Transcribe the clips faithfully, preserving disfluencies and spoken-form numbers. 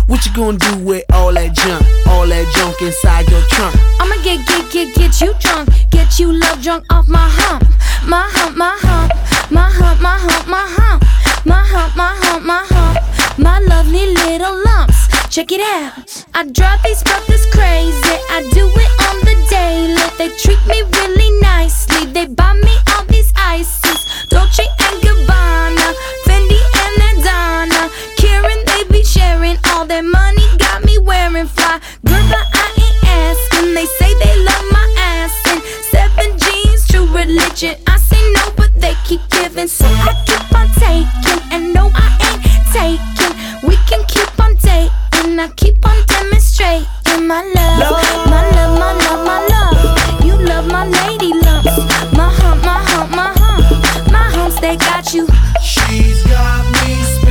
What you gonna do with all that junk? All that junk inside your trunk? I'ma get, get, get, get you drunk. Get you love drunk off my hump. My hump, my hump. My hump, my hump, my hump. My hump, my hump, my hump. My lovely little lumps. Check it out. I drive these brothers crazy. I do it on the daily. They treat me really nicely. They buy me all these ices. Dolce and Gabbana, Fendi and Adana. Karen, they be sharing all their money. Got me wearing fly. Girl, but I ain't asking. They say they love my ass and seven jeans, true religion. I say no, but they keep giving, so I keep on taking. And no, I ain't taking. We can keep on dating. I keep on demonstrating my love, my love, my love, my love. You love my lady lumps. My hump, my hump, my hump. My humps, they got you. She's got me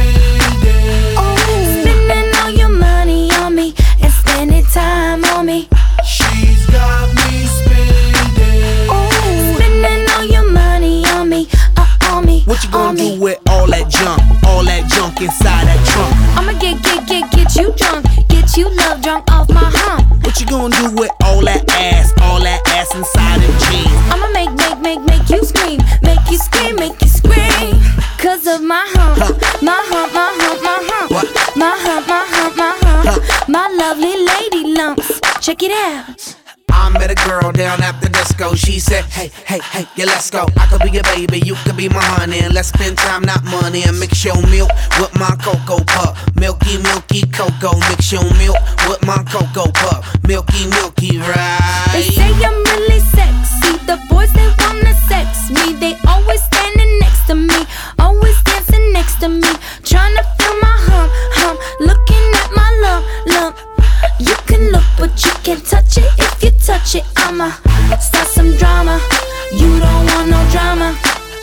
spending. Oh, spending all your money on me and spending time on me. She's got me spending. Oh, spending all your money on me, uh, on me. What you gonna on do me. with all that junk? All that junk inside that trunk? I'ma get, get, get, get you drunk. Get you love drunk off my hump. What you gonna do with all that ass? All that ass inside them jeans? I'ma make, make, make, make you scream. Make you scream, make you scream. Cause of my hump. Huh. My hump, my hump, my hump. What? My hump, my hump, my hump. Huh. My lovely lady lumps. Check it out. I met a girl down at the disco. She said, hey, hey, hey, yeah, let's go. I could be your baby, you could be my honey. And let's spend time, not money. And mix your milk with my cocoa puff. Milky, milky cocoa. Mix your milk with my cocoa puff. Milky, milky, right? They say I'm really sexy. The boys, they wanna sex me. They always standing next to me. Always dancing next to me. Tryna feel my hump, hump. Looking at my lump, lump. You can look, but you can't touch it. If you touch it, I'ma start some drama. You don't want no drama.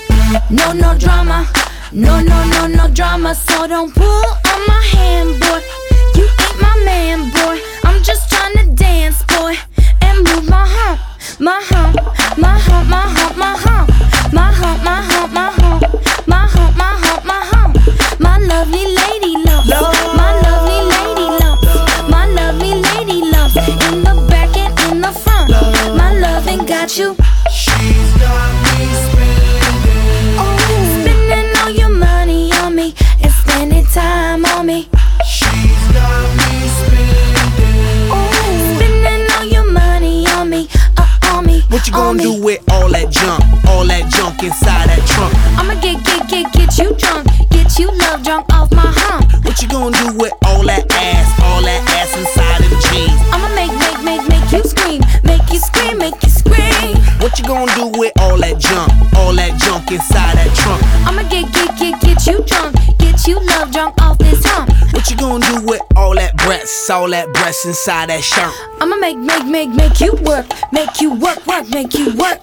No, no drama. No, no, no, no drama. So don't pull on my hand, boy. You ain't my man, boy. I'm just tryna dance, boy, and move my hump. My hump, my hump, my hump, my hump. My hump, my hump, my hump. My hump, my hump, my hump. My lovely lady lumps. My lovely lady lumps. My lovely lady lumps. In the back and in the front. My loving got you. She's got me spending. Oh, spending all your money on me and spending time on me. She's got me spending. Oh, spending all your money on me, uh, on me. What you on gonna me. do with all that junk? All that junk inside that trunk? I'ma get, get, get, get you drunk. Get you love drunk off my hump. What you gonna do with all that ass? All that ass inside them jeans? I'ma make, make, make, make you scream. Make you scream, make you scream. What you gonna do with all that junk? All that junk inside that trunk? I'ma get, get, get, get you drunk. Get you love drunk off this hump. What you gonna do with all that breasts? All that breasts inside that shirt? I'ma make, make, make, make you work. Make you work, work, make you work.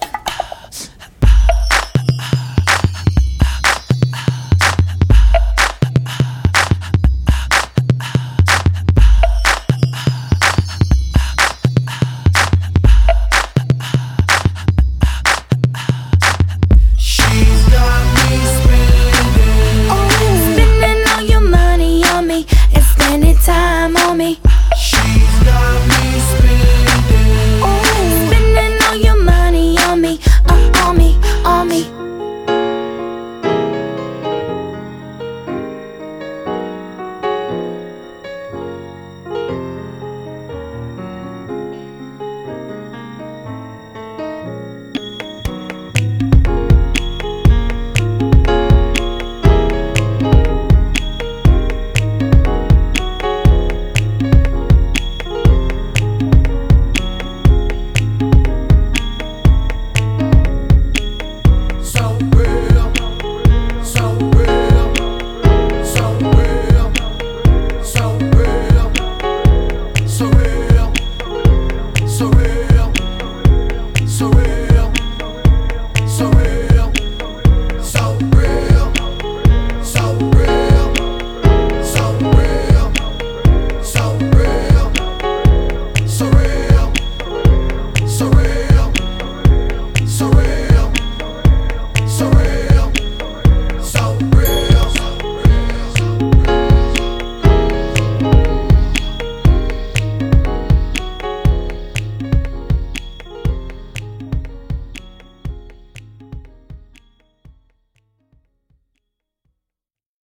She's got me spending. Oh, spending all your money on me and spending time on me.